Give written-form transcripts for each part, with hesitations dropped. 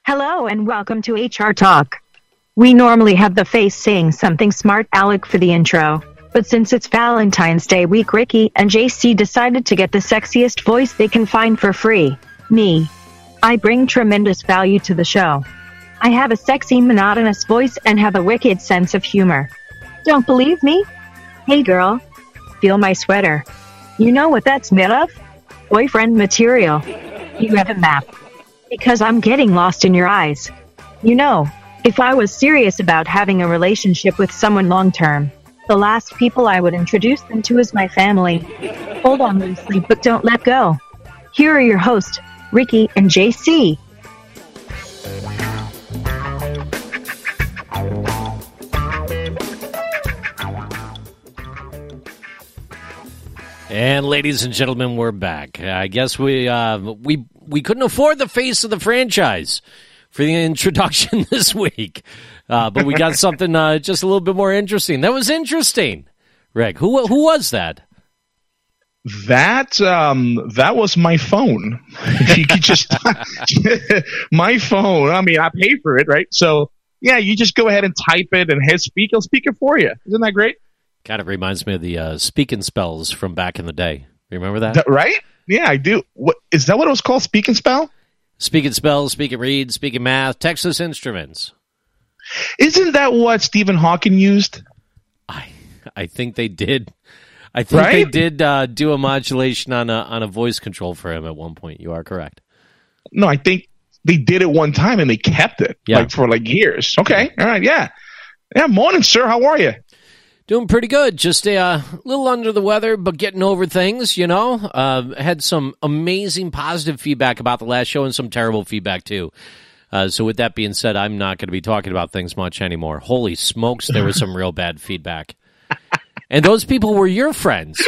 Hello and welcome to HR Talk. We normally have the face saying something smart aleck for the intro, but since it's Valentine's Day week, Ricky and JC decided to get the sexiest voice they can find for free, me. I bring tremendous value to the show. I have a sexy monotonous voice and have a wicked sense of humor. Don't believe me? Hey girl, feel my sweater. You know what that's made of? Boyfriend material. You have a map. Because I'm getting lost in your eyes. You know, if I was serious about having a relationship with someone long term, the last people I would introduce them to is my family. Hold on loosely, but don't let go. Here are your hosts, Ricky and JC. And ladies and gentlemen, we're back. I guess we couldn't afford the face of the franchise for the introduction this week, but we got something just a little bit more interesting. That was interesting, Rick. Who was that? That was my phone. You could just my phone. I mean, I pay for it, right? So yeah, you just go ahead and type it and hit speak. It'll speak it for you. Isn't that great? Kind of reminds me of the Speak and Spells from back in the day. Remember that? Right? Yeah, I do. What is that? What it was called? Speak and Spell? Speak and Spell, Speak and Read, Speak and Math, Texas Instruments. Isn't that what Stephen Hawking used? I think they did. I think they did do a modulation on a voice control for him at one point. You are correct. No, I think they did it one time and they kept it for years. Okay, all right, yeah. Morning, sir. How are you? Doing pretty good. Just a little under the weather, but getting over things, you know. Had some amazing positive feedback about the last show and some terrible feedback, too. So with that being said, I'm not going to be talking about things much anymore. Holy smokes, there was some real bad feedback. And those people were your friends.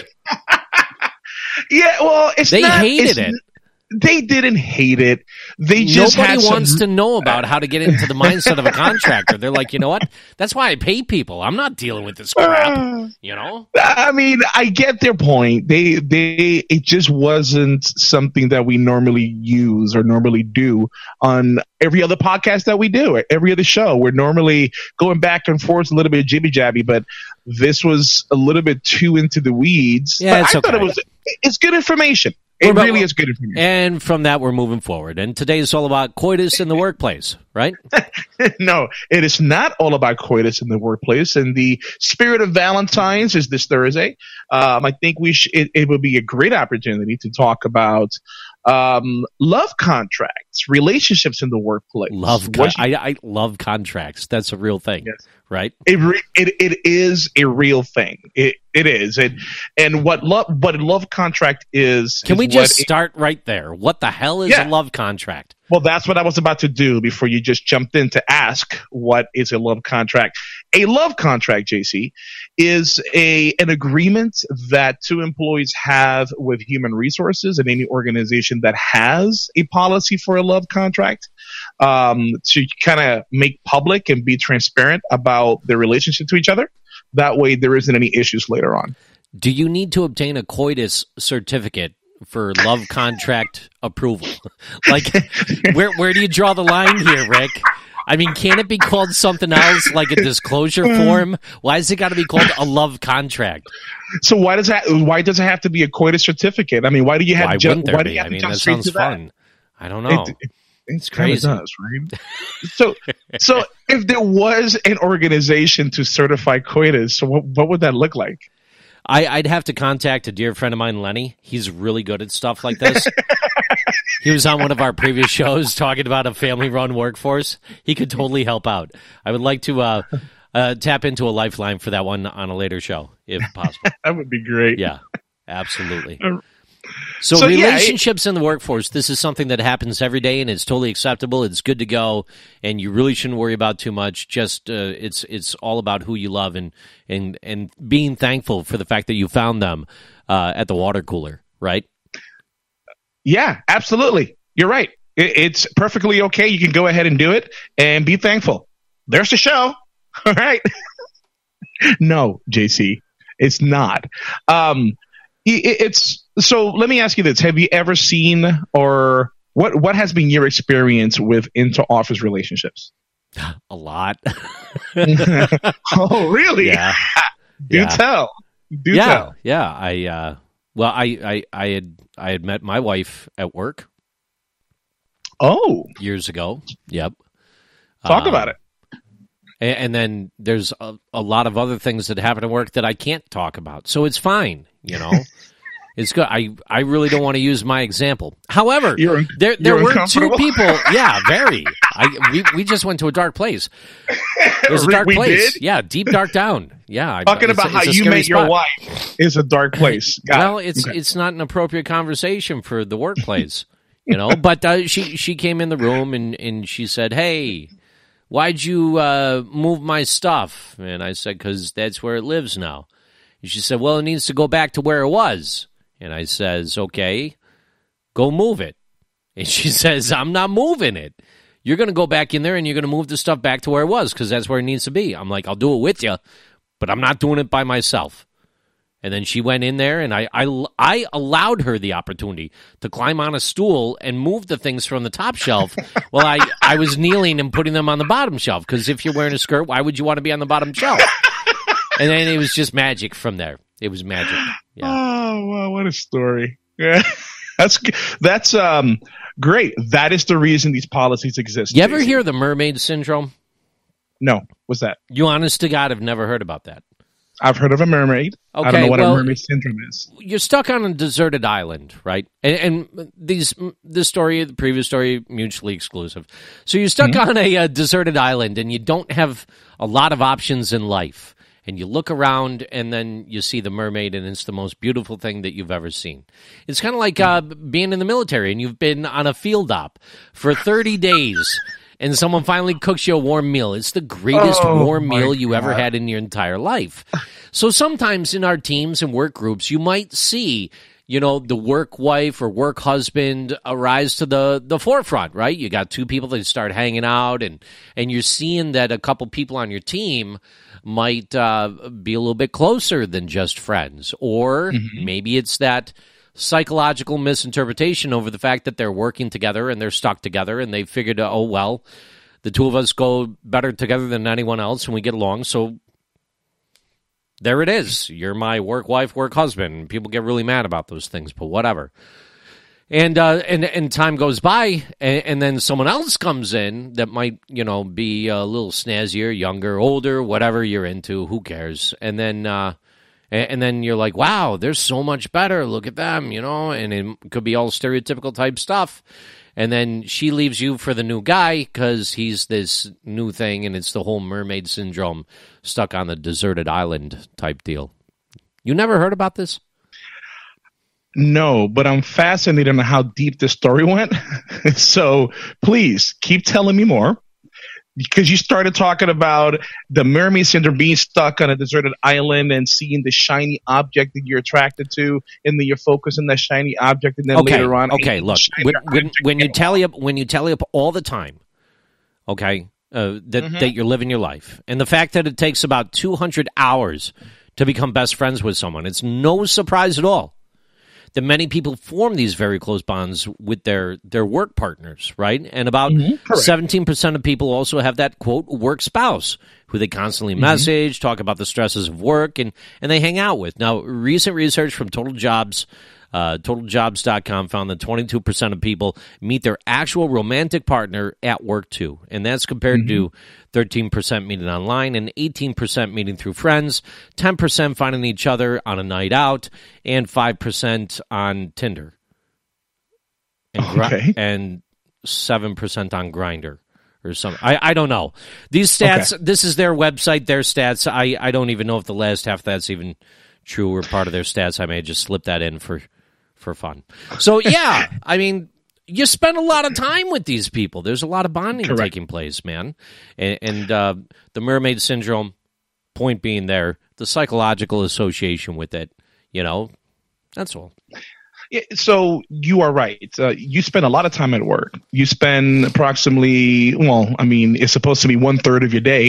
Yeah, well, they hated it. They didn't hate it. They just nobody wants to know about how to get into the mindset of a contractor. They're like, you know what? That's why I pay people. I'm not dealing with this crap. You know? I mean, I get their point. It just wasn't something that we normally use or normally do on every other podcast that we do, every other show. We're normally going back and forth a little bit jibby jabby, but this was a little bit too into the weeds. Yeah, but I thought it's good information. It really is good information. And from that, we're moving forward. And today is all about coitus in the workplace, right? No, it is not all about coitus in the workplace. And the spirit of Valentine's is this Thursday. I think it would be a great opportunity to talk about love contracts, relationships in the workplace. I love contracts. That's a real thing, yes. Right? It is a real thing. It is. And what a love contract is. Can we just start right there? What the hell is a love contract? Well, that's what I was about to do before you just jumped in to ask what is a love contract. A love contract, JC, is an agreement that two employees have with human resources in any organization that has a policy for a love contract, to kind of make public and be transparent about their relationship to each other. That way there isn't any issues later on. Do you need to obtain a coitus certificate for love contract approval? Like, where do you draw the line here, Rick? I mean, can it be called something else, like a disclosure form? Why has it got to be called a love contract? So why does it have to be a coitus certificate? I mean, why do you have? Why wouldn't there be? I mean, that sounds fun. I don't know. It's crazy, right? So if there was an organization to certify coitus, so what would that look like? I'd have to contact a dear friend of mine, Lenny. He's really good at stuff like this. He was on one of our previous shows talking about a family-run workforce. He could totally help out. I would like to tap into a lifeline for that one on a later show, if possible. That would be great. Yeah, absolutely. So relationships in the workforce, this is something that happens every day, and it's totally acceptable. It's good to go, and you really shouldn't worry about too much. Just it's all about who you love and being thankful for the fact that you found them at the water cooler, right? Yeah, absolutely. You're right. It's perfectly okay. You can go ahead and do it and be thankful. There's the show. All right. No, JC, it's not. It's so. Let me ask you this: have you ever seen or What has been your experience with inter-office relationships? A lot. Oh, really? Yeah. Do tell. Do tell. Yeah. I had met my wife at work. Oh, years ago. Yep. Talk about it. And then there's a lot of other things that happen at work that I can't talk about. So it's fine, you know. It's good. I really don't want to use my example. However, there were two people. Yeah, very. We just went to a dark place. It was a dark place. Did? Yeah, deep dark down. Yeah. Talking about how you met your wife is a dark place. It's not an appropriate conversation for the workplace, you know. But she came in the room and she said, "Hey, why'd you move my stuff?" And I said, "'Cause that's where it lives now." And she said, "Well, it needs to go back to where it was." And I says, "Okay, go move it." And she says, "I'm not moving it. You're going to go back in there and you're going to move the stuff back to where it was because that's where it needs to be." I'm like, "I'll do it with you, but I'm not doing it by myself." And then she went in there and I allowed her the opportunity to climb on a stool and move the things from the top shelf while I was kneeling and putting them on the bottom shelf because if you're wearing a skirt, why would you want to be on the bottom shelf? And then it was just magic from there. It was magic. Yeah. Oh, wow, what a story. Yeah. That's great. That is the reason these policies exist. You ever hear the mermaid syndrome? No. What's that? You honest to God have never heard about that. I've heard of a mermaid. Okay, I don't know what a mermaid syndrome is. You're stuck on a deserted island, right? And this story, the previous story, mutually exclusive. So you're stuck on a deserted island and you don't have a lot of options in life. And you look around, and then you see the mermaid, and it's the most beautiful thing that you've ever seen. It's kind of like being in the military, and you've been on a field op for 30 days, and someone finally cooks you a warm meal. It's the greatest warm meal you ever had in your entire life. So sometimes in our teams and work groups, you might see, you know, the work wife or work husband arise to the forefront, right? You got two people that start hanging out, and you're seeing that a couple people on your team might be a little bit closer than just friends. Or maybe it's that psychological misinterpretation over the fact that they're working together and they're stuck together and they figured, oh, well, the two of us go better together than anyone else and we get along, so there it is. You're my work wife, work husband. People get really mad about those things, but whatever. And time goes by, and then someone else comes in that might, you know, be a little snazzier, younger, older, whatever you're into. Who cares? And then you're like, wow, they're so much better. Look at them, you know. And it could be all stereotypical type stuff. And then she leaves you for the new guy because he's this new thing, and it's the whole mermaid syndrome, stuck on the deserted island type deal. You never heard about this? No, but I'm fascinated on how deep this story went. So please keep telling me more, because you started talking about the mermaid syndrome, being stuck on a deserted island and seeing the shiny object that you're attracted to, and then you're focused on that shiny object, and then later on, look, when you tally up all the time, that you're living your life, and the fact that it takes about 200 hours to become best friends with someone, it's no surprise at all that many people form these very close bonds with their work partners, right? And about 17% of people also have that, quote, work spouse, who they constantly message, talk about the stresses of work, and they hang out with. Now, recent research from Total Jobs, TotalJobs.com found that 22% of people meet their actual romantic partner at work, too. And that's compared to 13% meeting online and 18% meeting through friends, 10% finding each other on a night out, and 5% on Tinder. And 7% on Grindr or something. I don't know. These stats, this is their website, their stats. I don't even know if the last half of that's even true or part of their stats. I may just slip that in for fun. So, yeah, I mean, you spend a lot of time with these people. There's a lot of bonding taking place, man. And the mermaid syndrome, point being there, the psychological association with it, you know, that's all. Yeah, so you are right. You spend a lot of time at work. You spend approximately, it's supposed to be 1/3 of your day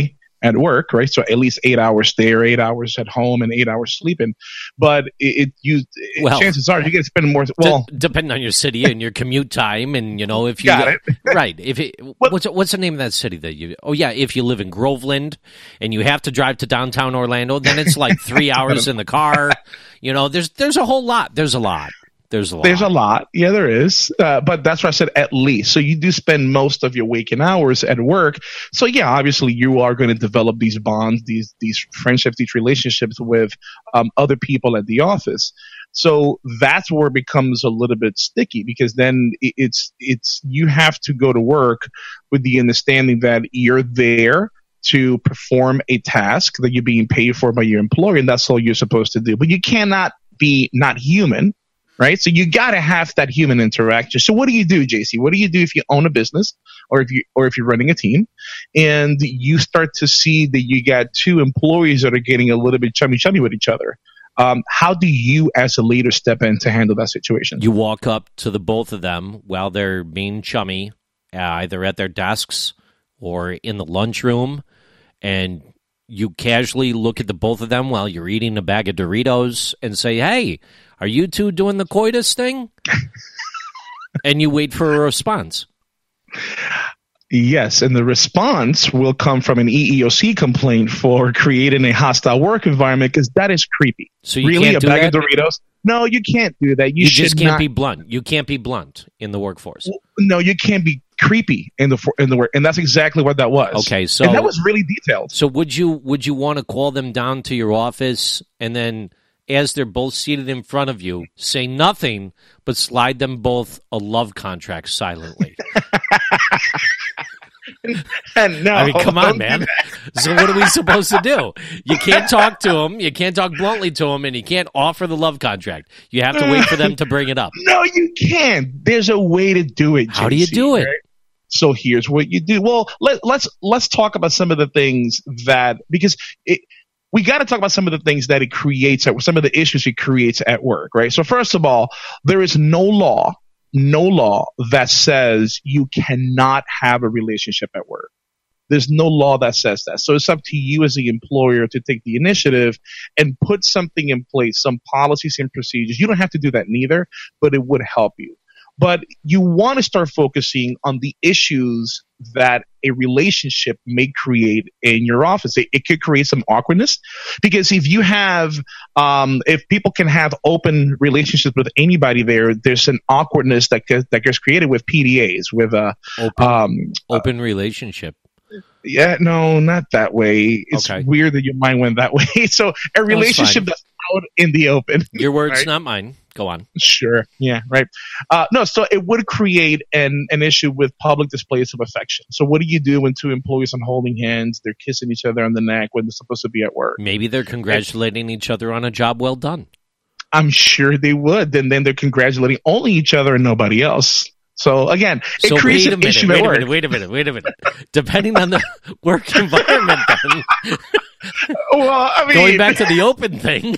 at work, right? So at least 8 hours there, 8 hours at home, and 8 hours sleeping. But chances are you're going to spend more. Well, depending on your city and your commute time, and if you got it right. What's the name of that city that you? Oh yeah, if you live in Groveland and you have to drive to downtown Orlando, then it's like 3 hours in the car. There's a whole lot. There's a lot. There's a lot. Yeah, there is. But that's why I said at least. So you do spend most of your waking hours at work. So yeah, obviously you are going to develop these bonds, these friendships, these relationships with other people at the office. So that's where it becomes a little bit sticky, because then it's you have to go to work with the understanding that you're there to perform a task that you're being paid for by your employer, and that's all you're supposed to do. But you cannot be not human. Right, so you got to have that human interaction. So what do you do, JC? What do you do if you own a business, or if you're running a team, and you start to see that you got two employees that are getting a little bit chummy with each other? How do you, as a leader, step in to handle that situation? You walk up to the both of them while they're being chummy, either at their desks or in the lunchroom, and you casually look at the both of them while you're eating a bag of Doritos and say, "Hey, are you two doing the coitus thing?" And you wait for a response. Yes, and the response will come from an EEOC complaint for creating a hostile work environment, because that is creepy. So you really, can't do bag that? Of Doritos? No, you can't do that. You just can't be blunt. You can't be blunt in the workforce. No, you can't be creepy in the work, and that's exactly what that was. Okay, so and that was really detailed. So would you want to call them down to your office, and then, as they're both seated in front of you, say nothing, but slide them both a love contract silently? No, I mean, come on, man. So what are we supposed to do? You can't talk to them. You can't talk bluntly to them, and you can't offer the love contract. You have to wait for them to bring it up. No, you can't. There's a way to do it, JC. How do you do it? Right? So here's what you do. Well, let's talk about some of the things that, because we got to talk about some of the things that it creates, some of the issues it creates at work, right? So first of all, there is no law that says you cannot have a relationship at work. There's no law that says that. So it's up to you as the employer to take the initiative and put something in place, some policies and procedures. You don't have to do that neither, but it would help you. But you want to start focusing on the issues that a relationship may create in your office. It could create some awkwardness, because if you have, if people can have open relationships with anybody there's an awkwardness that gets created with PDAs, with open relationship. Yeah, no, not that way. It's okay. Weird that your mind went that way. So a relationship that's out in the open. Your words, right? Not mine. Go on. Sure. Yeah, right. No, so it would create an issue with public displays of affection. So what do you do when two employees are holding hands, they're kissing each other on the neck when they're supposed to be at work? Maybe they're congratulating each other on a job well done. I'm sure they would. Then they're congratulating only each other and nobody else. So again, it creates an issue at work. Wait a minute. Depending on the work environment, then. Well, I mean, going back to the open thing.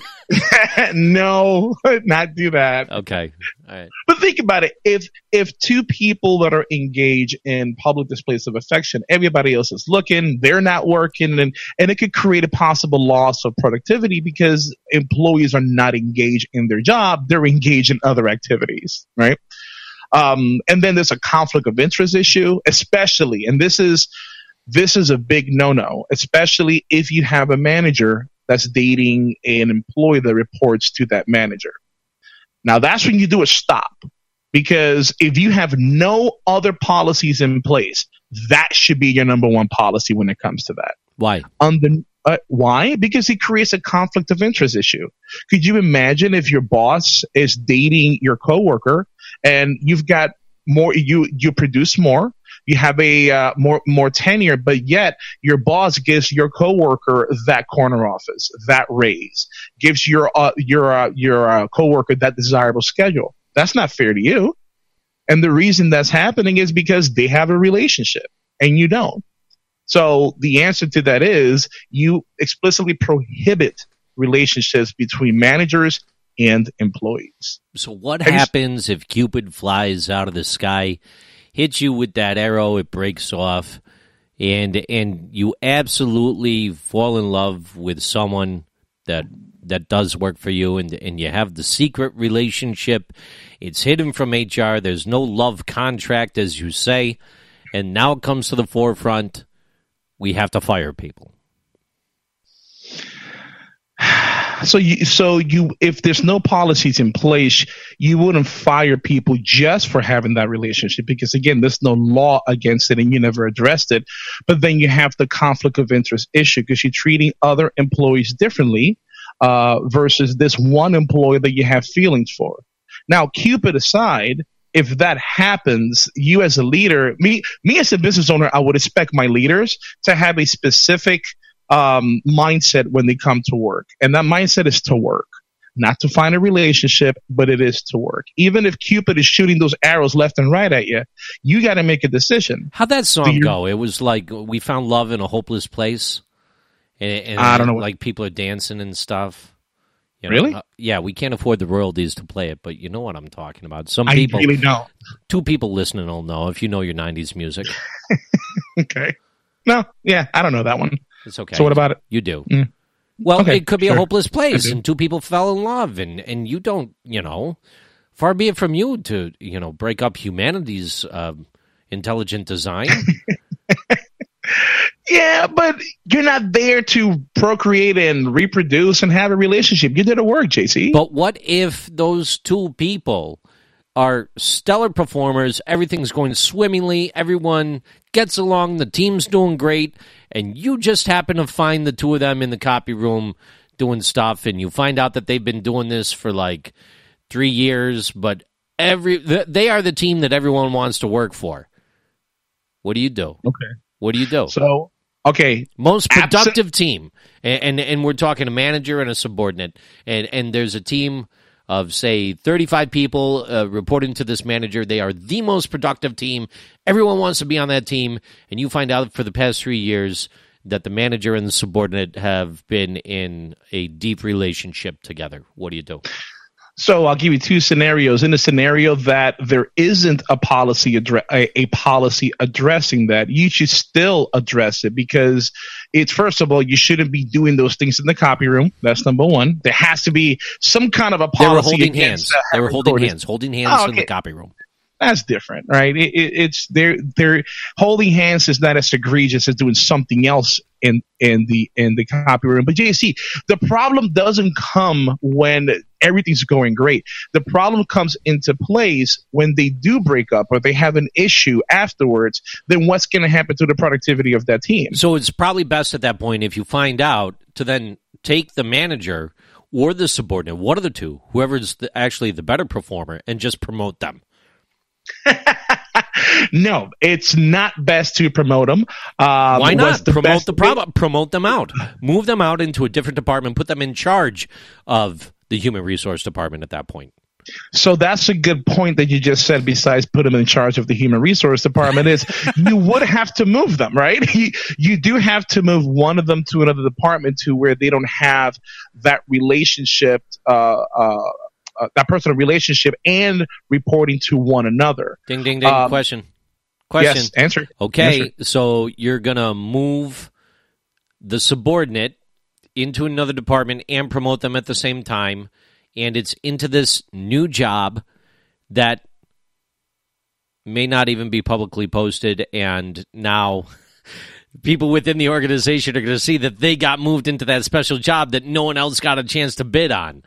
No, not do that. Okay. All right. But think about it. If two people that are engaged in public displays of affection, everybody else is looking, they're not working, and it could create a possible loss of productivity because employees are not engaged in their job. They're engaged in other activities, right? And then there's a conflict of interest issue, especially, and this is a big no-no, especially if you have a manager that's dating an employee that reports to that manager. Now, that's when you do a stop, because if you have no other policies in place, that should be your number one policy when it comes to that. Why? Why? Because it creates a conflict of interest issue. Could you imagine if your boss is dating your coworker and you've got more, you produce more, you have a more tenure, but yet your boss gives your coworker that corner office, that raise, gives your coworker that desirable schedule. That's not fair to you. And the reason that's happening is because they have a relationship and you don't. So the answer to that is you explicitly prohibit relationships between managers and employees. So what happens if Cupid flies out of the sky, hits you with that arrow, it breaks off, and you absolutely fall in love with someone that does work for you, and you have the secret relationship. It's hidden from HR. There's no love contract, as you say, and now it comes to the forefront. We have to fire people. So if there's no policies in place, you wouldn't fire people just for having that relationship, because again, there's no law against it and you never addressed it. But then you have the conflict of interest issue because you're treating other employees differently versus this one employee that you have feelings for. Now, Cupid aside, if that happens, you as a leader, me as a business owner, I would expect my leaders to have a specific mindset when they come to work. And that mindset is to work, not to find a relationship, but it is to work. Even if Cupid is shooting those arrows left and right at you, you got to make a decision. How'd that song go? It was like we found love in a hopeless place. And I don't know. Like people are dancing and stuff. You know, really? Yeah, we can't afford the royalties to play it, but you know what I'm talking about. Some I people, really don't. Two people listening will know if you know your 90s music. Okay. No, yeah, I don't know that one. It's okay. So what about it? You do. Well, okay, it could be sure. a hopeless place, and two people fell in love, and you don't, far be it from you to, break up humanity's intelligent design. Yeah, but you're not there to procreate and reproduce and have a relationship. You did a work, JC. But what if those two people are stellar performers, everything's going swimmingly, everyone gets along, the team's doing great, and you just happen to find the two of them in the copy room doing stuff, and you find out that they've been doing this for like 3 years, but they are the team that everyone wants to work for. What do you do? Okay. What do you do? So, okay. Most productive team, and we're talking a manager and a subordinate, and there's a team of, say, 35 people reporting to this manager. They are the most productive team. Everyone wants to be on that team, and you find out for the past 3 years that the manager and the subordinate have been in a deep relationship together. What do you do? So I'll give you two scenarios. In the scenario that there isn't a policy addressing that, you should still address it, because it's, first of all, you shouldn't be doing those things in the copy room. That's number one. There has to be some kind of a policy. They were holding hands. They were holding hands in the copy room. That's different, right? It's they're holding hands is not as egregious as doing something else in the copy room. But JC, the problem doesn't come when everything's going great. The problem comes into place when they do break up or they have an issue afterwards. Then what's going to happen to the productivity of that team? So it's probably best at that point, if you find out, to then take the manager or the subordinate, one of the two, whoever's actually the better performer, and just promote them. No, it's not best to promote them. Why not? Promote them out. Move them out into a different department. Put them in charge of the human resource department at that point. So that's a good point that you just said. Besides put them in charge of the human resource department, is you would have to move them, right? You do have to move one of them to another department to where they don't have that relationship, that personal relationship, and reporting to one another. Ding, ding, ding. Question. Yes, answer. Okay, answer. So you're going to move the subordinate into another department and promote them at the same time, and it's into this new job that may not even be publicly posted, and now people within the organization are going to see that they got moved into that special job that no one else got a chance to bid on.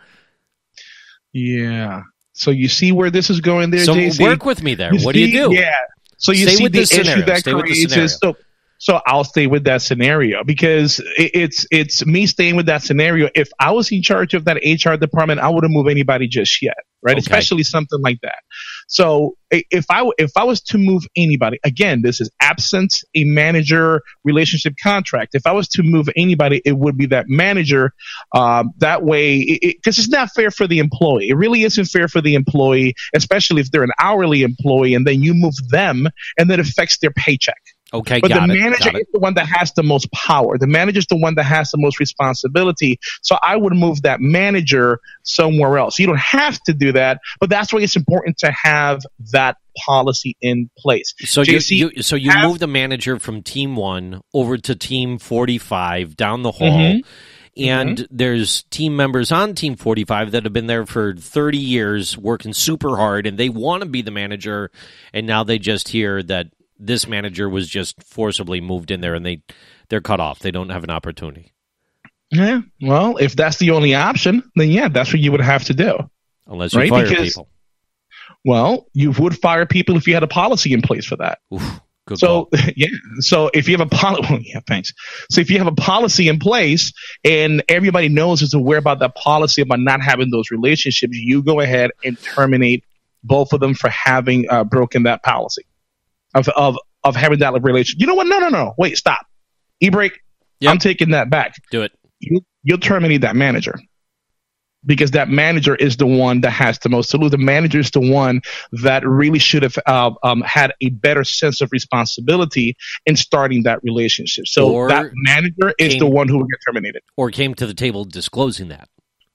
Yeah. So you see where this is going there, so JC? Work with me there. What do you do? Yeah. So you see the issue that creates is, so I'll stay with that scenario, because it's me staying with that scenario. If I was in charge of that HR department, I wouldn't move anybody just yet, right? Okay. Especially something like that. So if I was to move anybody, again, this is absent a manager relationship contract. If I was to move anybody, it would be that manager. That way, because it's not fair for the employee. It really isn't fair for the employee, especially if they're an hourly employee, and then you move them, and that affects their paycheck. Okay, But the got manager it. is the one that has the most power. The manager is the one that has the most responsibility. So I would move that manager somewhere else. You don't have to do that, but that's why it's important to have that policy in place. So JC, you move the manager from team 1 over to team 45 down the hall. And there's team members on Team 45 that have been there for 30 years working super hard, and they want to be the manager, and now they just hear that this manager was just forcibly moved in there, and they're cut off. They don't have an opportunity. Yeah, well, if that's the only option, then yeah, that's what you would have to do. Unless you fire people. Well, you would fire people if you had a policy in place for that. Oof. So yeah, so if you have a policy, thanks. So if you have a policy in place and everybody knows is aware about that policy about not having those relationships, you go ahead and terminate both of them for having broken that policy of having that relationship. You know what? No. Wait, stop. E-break. Yep. I'm taking that back. Do it. You'll terminate that manager. Because that manager is the one that has the most to lose. The manager is the one that really should have had a better sense of responsibility in starting that relationship. So that manager is the one who will get terminated. Or came to the table disclosing that.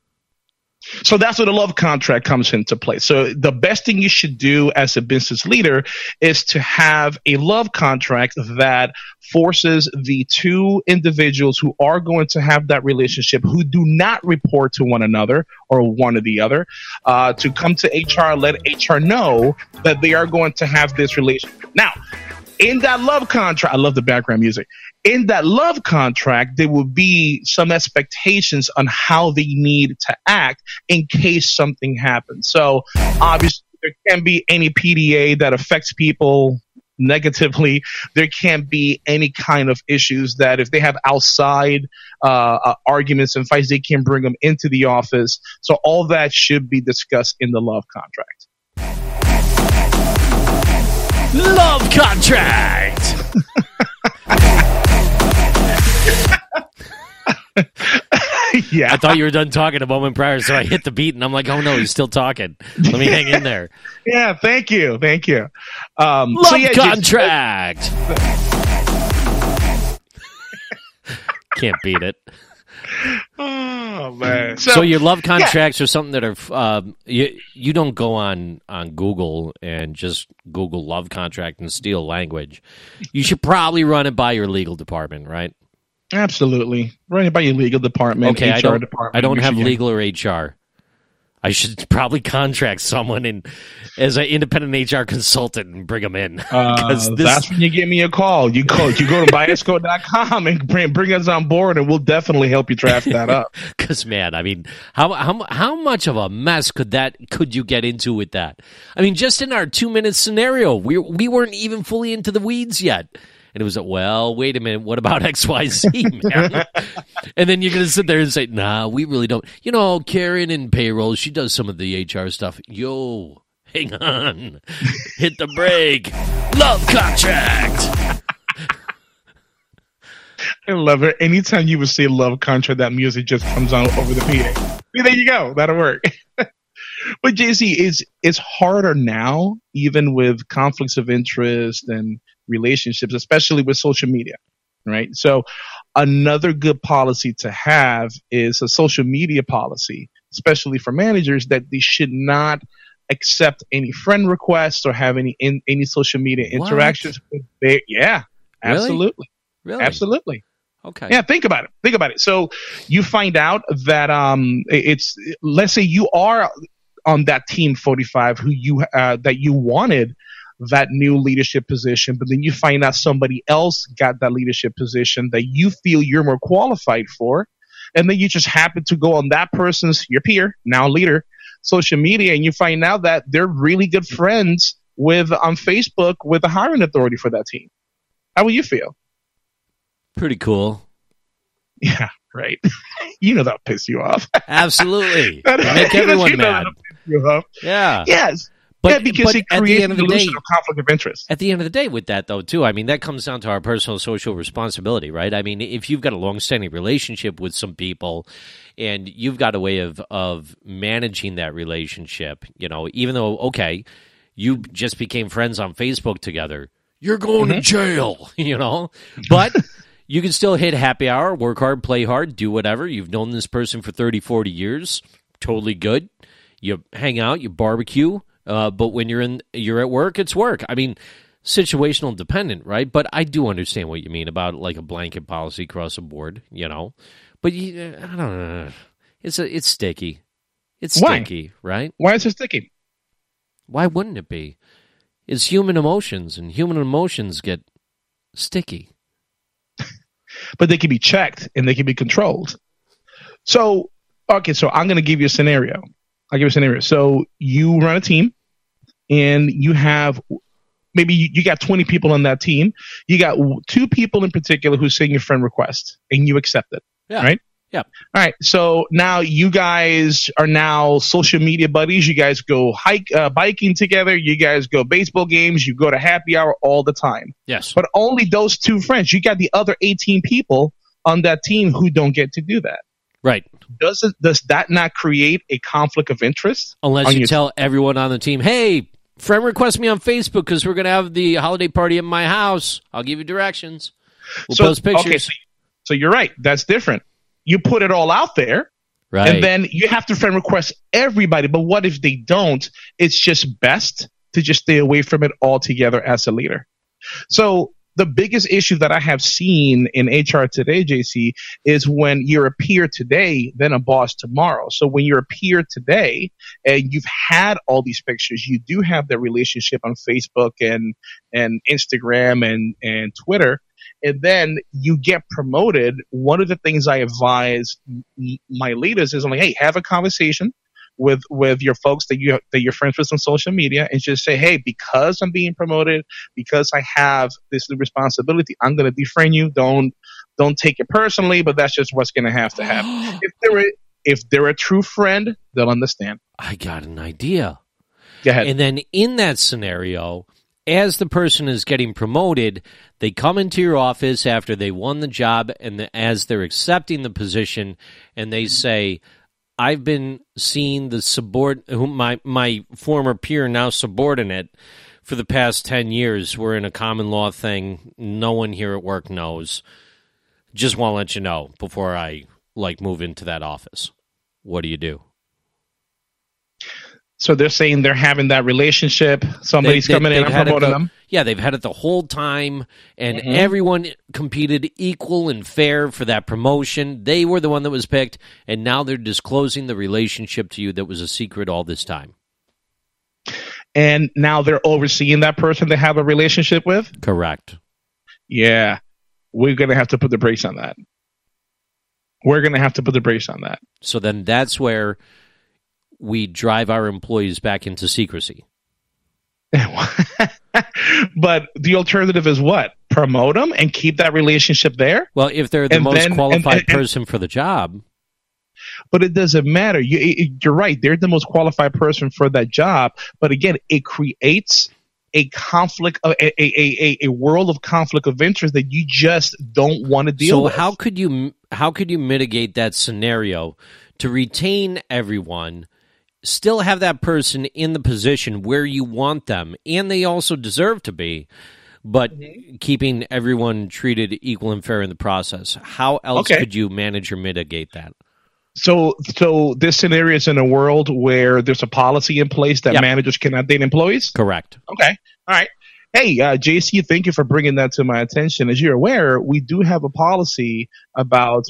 So that's where the love contract comes into play. So the best thing you should do as a business leader is to have a love contract that forces the two individuals who are going to have that relationship, who do not report to one another or one or the other, to come to HR, let HR know that they are going to have this relationship. Now, in that love contract, I love the background music. In that love contract, there will be some expectations on how they need to act in case something happens. So obviously there can't be any PDA that affects people negatively. There can't be any kind of issues that if they have outside arguments and fights, they can bring them into the office. So all that should be discussed in the love contract. Love contract. Yeah, I thought you were done talking a moment prior, so I hit the beat, and I'm like, oh no, he's still talking. Let me hang in there. Yeah, thank you. Love contract. Can't beat it. Oh man! So your love contracts are something that are you don't go on Google and just Google love contract and steal language. You should probably run it by your legal department, right? Absolutely, run it by your legal department. Okay, HR department. I don't have legal or HR. I should probably contract someone as an independent HR consultant and bring them in. That's when you give me a call. You go to biasco.com and bring us on board, and we'll definitely help you draft that up. Because man, I mean, how much of a mess could you get into with that? I mean, just in our 2-minute scenario, we weren't even fully into the weeds yet. And it was like, well, wait a minute, what about XYZ, man? And then you're going to sit there and say, nah, we really don't. You know, Karen in payroll, she does some of the HR stuff. Yo, hang on. Hit the brake. Love contract. I love it. Anytime you would say love contract, that music just comes on over the PA. There you go. That'll work. But JC, it's harder now, even with conflicts of interest and relationships, especially with social media, right? So another good policy to have is a social media policy, especially for managers, that they should not accept any friend requests or have any social media interactions. Yeah, absolutely. Really? Absolutely. Okay. Yeah, think about it. So you find out that let's say you are on that team 45 who that you wanted that new leadership position, but then you find out somebody else got that leadership position that you feel you're more qualified for, and then you just happen to go on that person's, your peer, now leader, social media, and you find out that they're really good friends on Facebook with the hiring authority for that team. How will you feel? Pretty cool. Yeah, right. You know that'll piss you off. Absolutely. Make everyone mad. Yeah. Yes. Because it creates an illusion of conflict of interest. At the end of the day with that, though, too, I mean, that comes down to our personal social responsibility, right? I mean, if you've got a long-standing relationship with some people and you've got a way of managing that relationship, you know, even though, okay, you just became friends on Facebook together, you're going to jail, But you can still hit happy hour, work hard, play hard, do whatever. You've known this person for 30, 40 years. Totally good. You hang out, you barbecue, but when you're at work, it's work. I mean, situational dependent, right? But I do understand what you mean about like a blanket policy across the board, But I don't know. It's sticky. It's sticky, right? Why is it sticky? Why wouldn't it be? It's human emotions, and human emotions get sticky. But they can be checked and they can be controlled. So, okay, so I'm going to give you a scenario. I'll give you a scenario. So you run a team, and you have maybe you got 20 people on that team. You got 2 people in particular who send your friend request, and you accept it. Yeah. Right? Yeah. All right. So now you guys are now social media buddies. You guys go biking together. You guys go baseball games. You go to happy hour all the time. Yes. But only those 2 friends. You got the other 18 people on that team who don't get to do that. Right. Does that not create a conflict of interest? Unless you tell everyone on the team, hey, friend request me on Facebook because we're going to have the holiday party at my house. I'll give you directions. We'll post pictures. Okay, so you're right. That's different. You put it all out there, right? And then you have to friend request everybody. But what if they don't? It's just best to just stay away from it altogether as a leader. So the biggest issue that I have seen in HR today, JC, is when you're a peer today, then a boss tomorrow. So when you're a peer today and you've had all these pictures, you do have the relationship on Facebook and Instagram and Twitter, and then you get promoted. One of the things I advise my leaders is, I'm like, hey, have a conversation with your folks that you're friends with on social media, and just say, hey, because I'm being promoted, because I have this new responsibility, I'm going to defriend you. Don't take it personally, but that's just what's going to happen. If they're a true friend, they'll understand. I got an idea. Go ahead. And then in that scenario, as the person is getting promoted, they come into your office after they won the job, and as they're accepting the position, and they say, I've been seeing my former peer, now subordinate, for the past 10 years. We're in a common law thing. No one here at work knows. Just want to let you know before I move into that office. What do you do? So they're saying they're having that relationship. Somebody's coming in and promoting them. Yeah, they've had it the whole time, and everyone competed equal and fair for that promotion. They were the one that was picked, and now they're disclosing the relationship to you that was a secret all this time. And now they're overseeing that person they have a relationship with? Correct. Yeah, we're going to have to put the brakes on that. So then that's where we drive our employees back into secrecy. But the alternative is what? Promote them and keep that relationship there? Well, if they're the most qualified person for the job. But it doesn't matter. You're right. They're the most qualified person for that job. But again, it creates a conflict, a world of conflict of interest that you just don't want to deal with. So how could you mitigate that scenario to retain everyone, still have that person in the position where you want them, and they also deserve to be, but keeping everyone treated equal and fair in the process? How else could you manage or mitigate that? So this scenario is in a world where there's a policy in place that managers cannot date employees? Correct. Okay. All right. Hey, JC, thank you for bringing that to my attention. As you're aware, we do have a policy about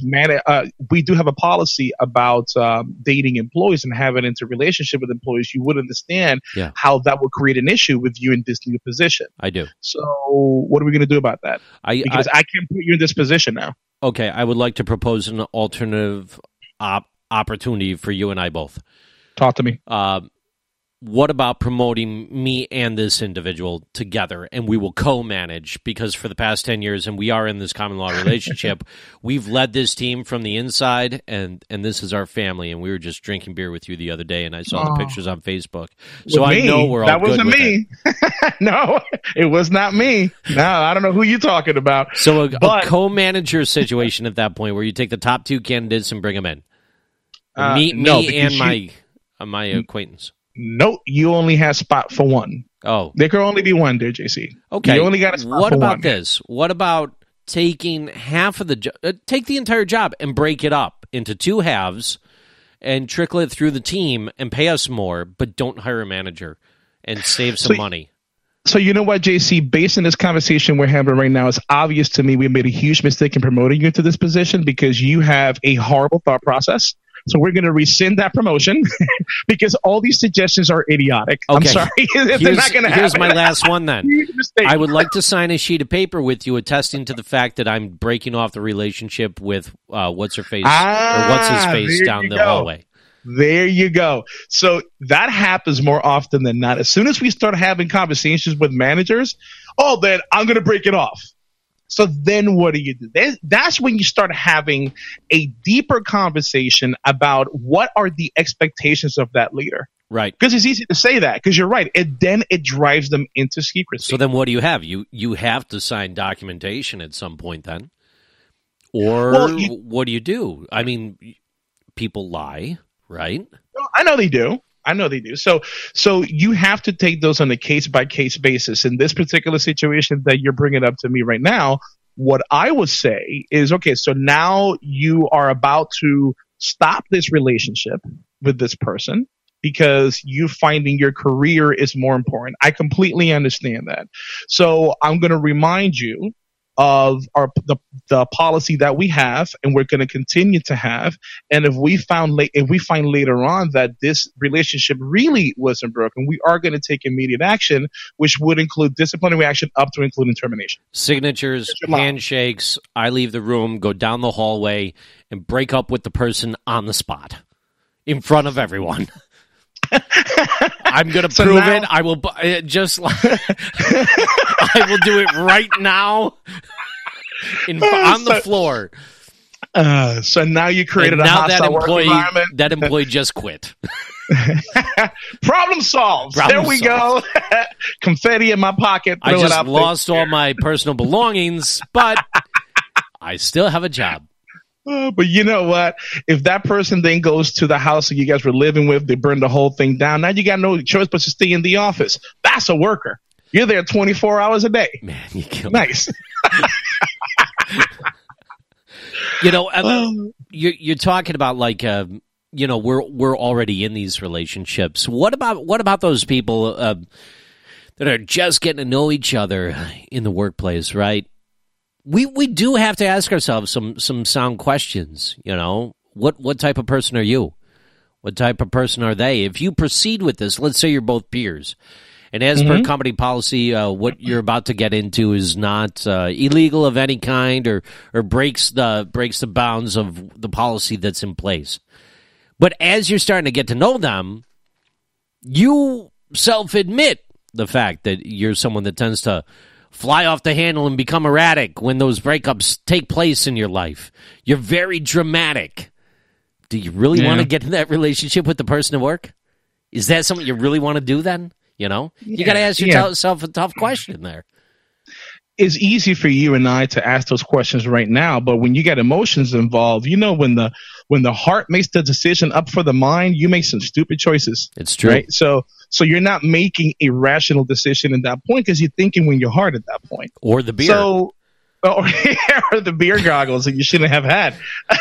dating employees and having an interrelationship with employees. You would understand how that would create an issue with you in this new position. I do. So what are we going to do about that? Because I can't put you in this position now. Okay, I would like to propose an alternative opportunity for you and I both. Talk to me. What about promoting me and this individual together, and we will co-manage, because for the past 10 years, and we are in this common law relationship, we've led this team from the inside, and this is our family, and we were just drinking beer with you the other day, and I saw the pictures on Facebook. So I know we're all good with it. That wasn't me. No, it was not me. No, I don't know who you're talking about. So a co-manager situation at that point where you take the top 2 candidates and bring them in. Me and my acquaintance. No, you only have spot for one. Oh. There can only be one, dear JC. Okay. You only got to What about one. this? What about taking half of the take the entire job and break it up into two halves and trickle it through the team and pay us more, but don't hire a manager and save some money? So you know what, JC? Based on this conversation we're having right now, it's obvious to me we made a huge mistake in promoting you to this position because you have a horrible thought process. So we're going to rescind that promotion because all these suggestions are idiotic. Okay. I'm sorry. They're not going to happen. Here's my last one then. I would like to sign a sheet of paper with you attesting to the fact that I'm breaking off the relationship with what's-her-face or what's-his-face down the hallway. There you go. So that happens more often than not. As soon as we start having conversations with managers, then I'm going to break it off. So then what do you do? That's when you start having a deeper conversation about what are the expectations of that leader. Right. Because it's easy to say that because you're right. Then it drives them into secrecy. So then what do you have? You have to sign documentation at some point then. Or what do you do? I mean, people lie, right? I know they do. So you have to take those on a case-by-case basis. In this particular situation that you're bringing up to me right now, what I would say is, okay, so now you are about to stop this relationship with this person because you finding your career is more important. I completely understand that. So I'm going to remind you of the policy that we have and we're going to continue to have. And if we find later on that this relationship really wasn't broken, we are going to take immediate action, which would include disciplinary action up to including termination. Signatures, handshakes, I leave the room, go down the hallway, and break up with the person on the spot in front of everyone. I'm going to prove it. I will just I will do it right now on the floor. So now you created a hostile work environment. That employee just quit. Problem solved. There we go. Confetti in my pocket. I just lost all my personal belongings, but I still have a job. But you know what? If that person then goes to the house that you guys were living with, they burn the whole thing down. Now you got no choice but to stay in the office. That's a worker. You're there 24 hours a day. Man, you killed me. Nice. You're talking about like, we're already in these relationships. What about those people that are just getting to know each other in the workplace, right? We do have to ask ourselves some sound questions, What type of person are you? What type of person are they? If you proceed with this, let's say you're both peers, and as per company policy, what you're about to get into is not illegal of any kind or breaks the bounds of the policy that's in place. But as you're starting to get to know them, you self-admit the fact that you're someone that tends to fly off the handle and become erratic when those breakups take place in your life. You're very dramatic. Do you really want to get in that relationship with the person at work? Is that something you really want to do then? You got to ask yourself a tough question there. It's easy for you and I to ask those questions right now, but when you get emotions involved, when the heart makes the decision up for the mind, you make some stupid choices. It's true. Right? So you're not making a rational decision at that point because you're thinking with your heart at that point. Or the beer. Or the beer goggles that you shouldn't have had.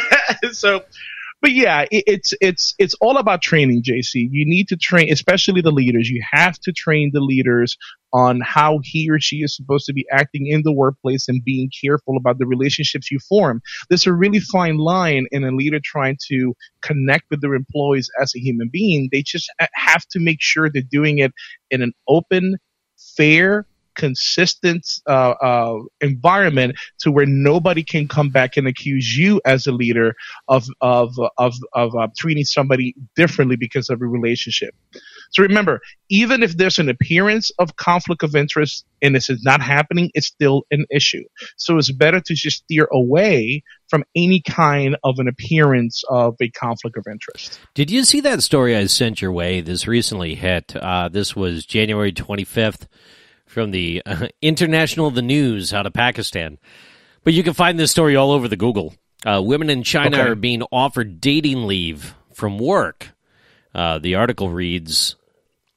But yeah, it's all about training, JC. You need to train, especially the leaders. You have to train the leaders on how he or she is supposed to be acting in the workplace and being careful about the relationships you form. There's a really fine line in a leader trying to connect with their employees as a human being. They just have to make sure they're doing it in an open, fair, consistent environment to where nobody can come back and accuse you as a leader of treating somebody differently because of a relationship. So remember, even if there's an appearance of conflict of interest and this is not happening, it's still an issue. So it's better to just steer away from any kind of an appearance of a conflict of interest. Did you see that story I sent your way? This recently hit. This was January 25th. From the International The News out of Pakistan. But you can find this story all over the Google. Women in China are being offered dating leave from work. The article reads,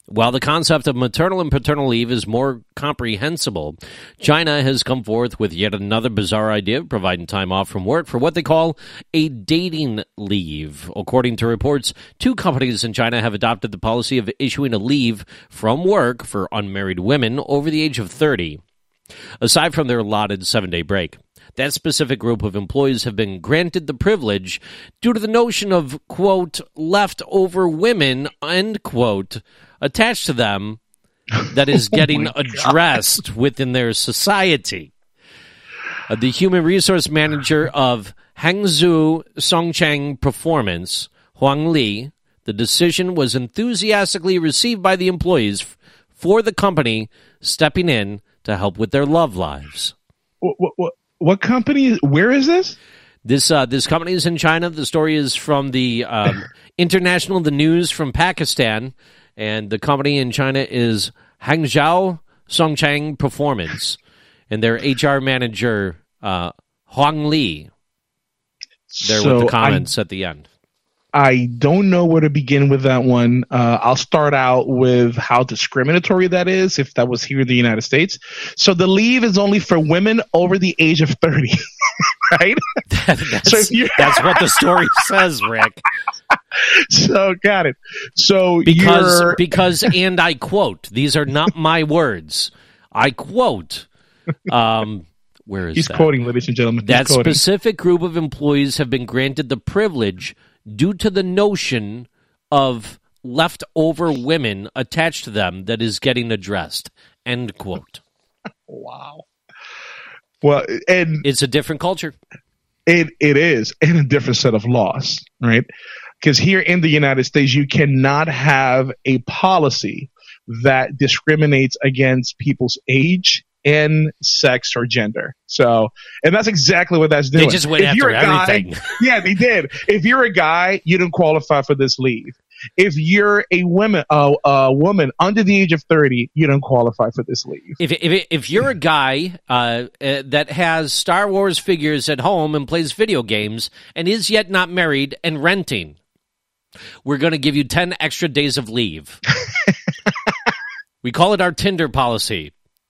While the concept of maternal and paternal leave is more comprehensible, China has come forth with yet another bizarre idea of providing time off from work for what they call a dating leave. According to reports, 2 companies in China have adopted the policy of issuing a leave from work for unmarried women over the age of 30, aside from their allotted 7-day break. That specific group of employees have been granted the privilege due to the notion of, quote, leftover women, end quote, attached to them that is getting addressed within their society. The human resource manager of Hangzhou Songcheng Performance, Huang Li, the decision was enthusiastically received by the employees for the company stepping in to help with their love lives. What company? Where is this? This company is in China. The story is from the The News from Pakistan, and the company in China is Hangzhou Songcheng Performance, and their HR manager, Huang Li, there with the comments at the end. I don't know where to begin with that one. I'll start out with how discriminatory that is if that was here in the United States. So the leave is only for women over the age of 30, right? That's what the story says, Rick. So got it. So because and I quote, these are not my words. I quote. Where is He's that? Quoting, ladies and gentlemen. That specific group of employees have been granted the privilege due to the notion of leftover women attached to them that is getting addressed. End quote. Wow. Well, and it's a different culture. It is, and a different set of laws, right? Because here in the United States, you cannot have a policy that discriminates against people's age and sex or gender. So, and that's exactly what that's doing. They just went after everything. Yeah, they did. If you're a guy, you don't qualify for this leave. If you're a woman under the age of 30, you don't qualify for this leave. If you're a guy that has Star Wars figures at home and plays video games and is yet not married and renting, we're going to give you 10 extra days of leave. We call it our Tinder policy.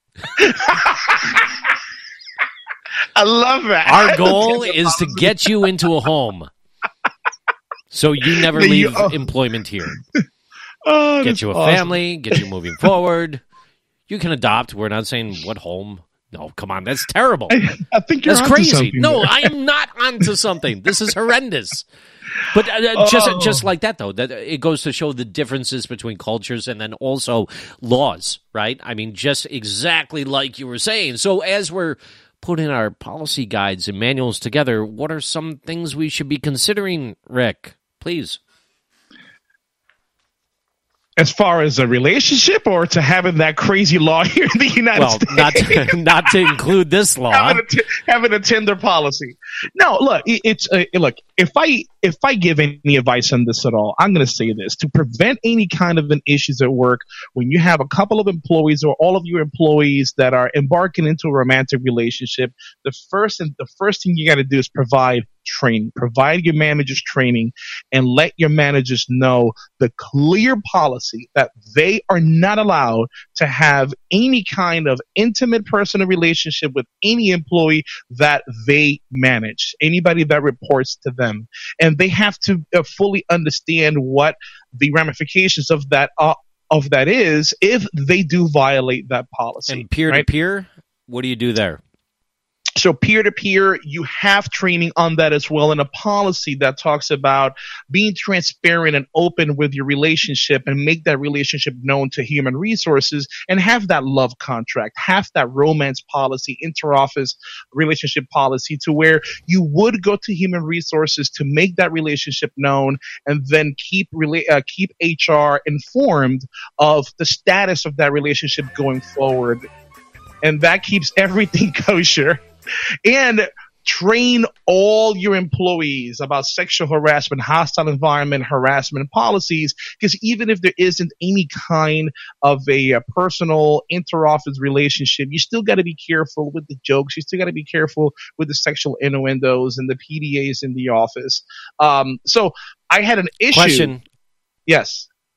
I love that. Our goal is to get you into a home so you never leave employment here. Get you a family, get you moving forward. You can adopt. We're not saying what home. No, come on. That's terrible. I think you're That's crazy. No, I am not onto something. This is horrendous. But just like that, though, that it goes to show the differences between cultures and then also laws, right? I mean, just exactly like you were saying. So as we're putting our policy guides and manuals together, what are some things we should be considering, Rick? Please. As far as a relationship or to having that crazy law here in the United States? Not to include this law. having a Tinder policy. No, look, look, if I give any advice on this at all, I'm going to say this. To prevent any kind of an issues at work, when you have a couple of employees or all of your employees that are embarking into a romantic relationship, the first thing you got to do is provide training. Provide your managers training and let your managers know the clear policy that they are not allowed to have any kind of intimate personal relationship with any employee that they manage, anybody that reports to them. And they have to fully understand what the ramifications of that is if they do violate that policy. And peer-to-peer, right? What do you do there? So peer-to-peer, you have training on that as well, and a policy that talks about being transparent and open with your relationship and make that relationship known to human resources and have that love contract, have that romance policy, inter-office relationship policy to where you would go to human resources to make that relationship known and then keep HR informed of the status of that relationship going forward. And that keeps everything kosher. And train all your employees about sexual harassment, hostile environment, harassment policies, because even if there isn't any kind of a personal inter-office relationship, you still got to be careful with the jokes. You still got to be careful with the sexual innuendos and the PDAs in the office. So I had an issue. Question. Yes.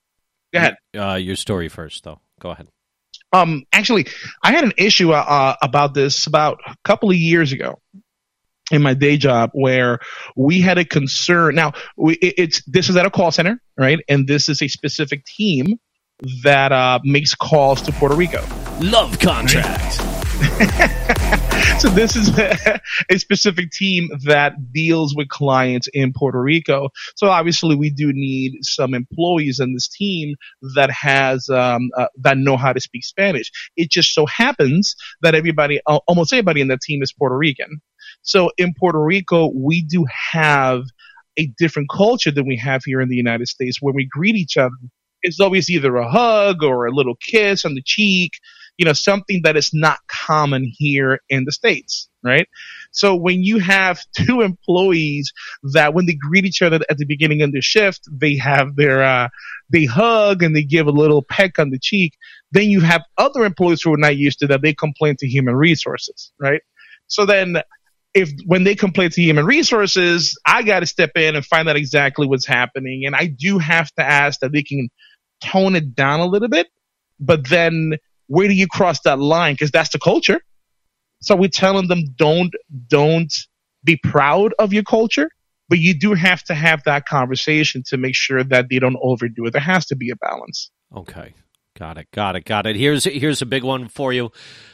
Go ahead. Your story first, though. Go ahead. Actually, I had an issue about this about a couple of years ago in my day job where we had a concern. Now, this is at a call center, right? And this is a specific team that makes calls to Puerto Rico. Love contract. So this is a specific team that deals with clients in Puerto Rico. So obviously we do need some employees in this team that has that know how to speak Spanish. It just so happens that almost everybody in that team is Puerto Rican. So in Puerto Rico, we do have a different culture than we have here in the United States. When we greet each other, it's always either a hug or a little kiss on the cheek, something that is not common here in the States, right? So when you have two employees that when they greet each other at the beginning of their shift, they have they hug and they give a little peck on the cheek. Then you have other employees who are not used to that. They complain to human resources, right? So then when they complain to human resources, I got to step in and find out exactly what's happening. And I do have to ask that they can tone it down a little bit, but then where do you cross that line? Because that's the culture. So we're telling them don't be proud of your culture, but you do have to have that conversation to make sure that they don't overdo it. There has to be a balance. Okay. Got it. Here's a big one for you.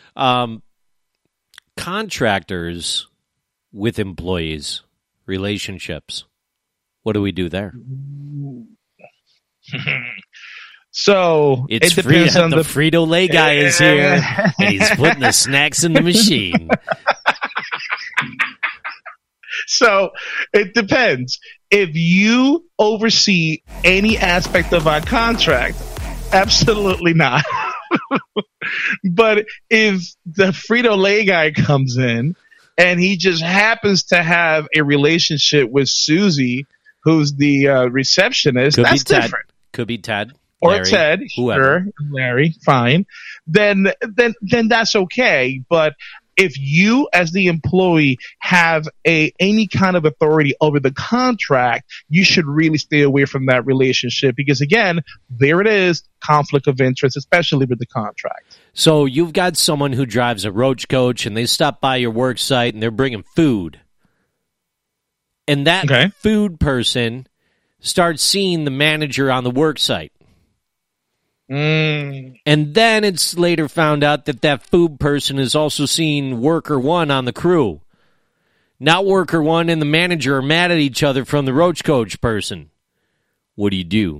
Contractors with employees, relationships. What do we do there? So it depends on the Frito-Lay guy is here, and he's putting the snacks in the machine. So it depends. If you oversee any aspect of our contract, absolutely not. But if the Frito-Lay guy comes in and he just happens to have a relationship with Susie, who's the receptionist, that's different. Could be Ted. Or Larry, Ted, whoever. Sure, Larry, fine. Then that's okay. But if you, as the employee, have any kind of authority over the contract, you should really stay away from that relationship because, again, there it is, conflict of interest, especially with the contract. So you've got someone who drives a roach coach, and they stop by your work site, and they're bringing food. And that food person starts seeing the manager on the work site. And then it's later found out that food person is also seeing worker one on the crew. Now worker one and the manager are mad at each other from the roach coach person. What do you do?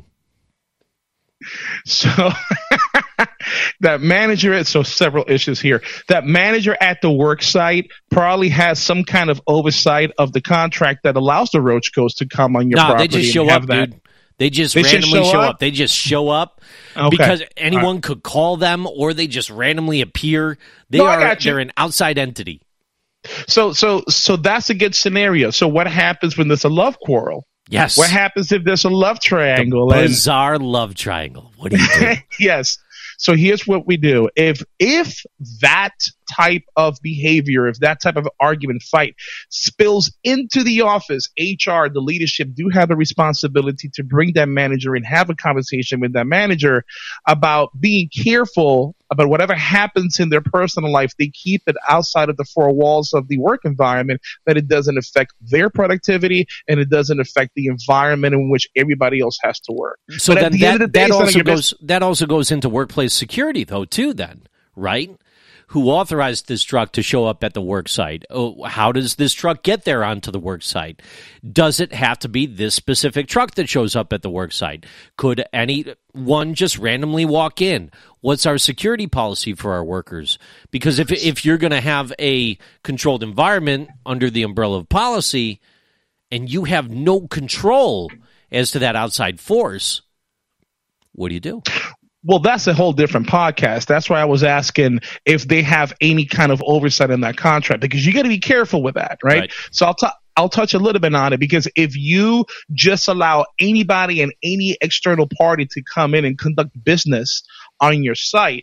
So that manager, so several issues here. That manager at the work site probably has some kind of oversight of the contract that allows the roach coach to come on your property. No, they just show up, dude. They just randomly show up. They just show up because anyone could call them, or they just randomly appear. They're an outside entity. So that's a good scenario. So what happens when there's a love quarrel? Yes. What happens if there's a love triangle? Bizarre love triangle. What do you do? Yes. So here's what we do. If that type of behavior, if that type of argument fight spills into the office, HR, the leadership do have a responsibility to bring that manager and have a conversation with that manager about being careful about whatever happens in their personal life. They keep it outside of the four walls of the work environment, that it doesn't affect their productivity and it doesn't affect the environment in which everybody else has to work. So then that also goes into workplace security, though, too, then, right? Who authorized this truck to show up at the work site? How does this truck get there onto the work site? Does it have to be this specific truck that shows up at the work site? Could anyone just randomly walk in? What's our security policy for our workers? Because if you're going to have a controlled environment under the umbrella of policy and you have no control as to that outside force, what do you do? Well, that's a whole different podcast. That's why I was asking if they have any kind of oversight in that contract, because you got to be careful with that, right? So I'll touch a little bit on it, because if you just allow anybody and any external party to come in and conduct business on your site,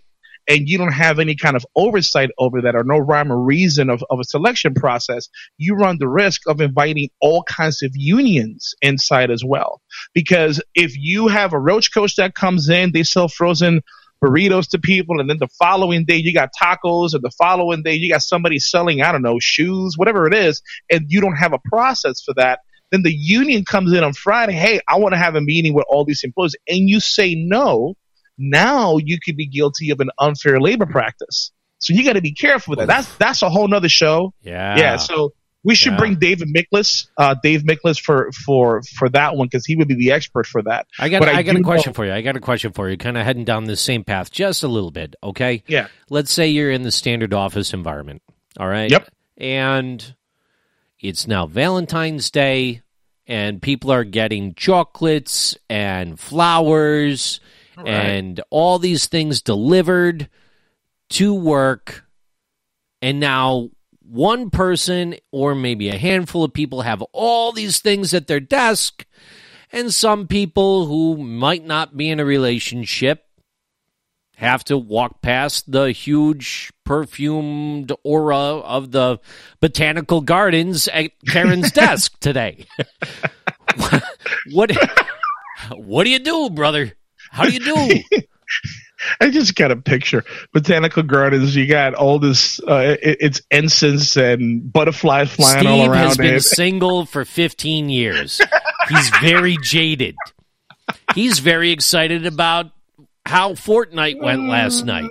and you don't have any kind of oversight over that or no rhyme or reason of a selection process, you run the risk of inviting all kinds of unions inside as well. Because if you have a roach coach that comes in, they sell frozen burritos to people, and then the following day you got tacos, or the following day you got somebody selling, I don't know, shoes, whatever it is, and you don't have a process for that, then the union comes in on Friday, hey, I want to have a meeting with all these employees, and you say no, now you could be guilty of an unfair labor practice. So you got to be careful with that. That's a whole nother show. Yeah. So we should bring Dave Miklas for that one, because he would be the expert for that. I got a question for you. I got a question for you. Kind of heading down the same path just a little bit. Okay. Yeah. Let's say you're in the standard office environment. All right. Yep. And it's now Valentine's Day, and people are getting chocolates and flowers and all these things delivered to work. And now one person or maybe a handful of people have all these things at their desk, and some people who might not be in a relationship have to walk past the huge perfumed aura of the botanical gardens at Karen's desk today. What do you do, brother? How do you do? I just got a picture. Botanical gardens, you got all this, it's incense and butterflies flying all around it. Steve has been single for 15 years. He's very jaded. He's very excited about how Fortnite went last night.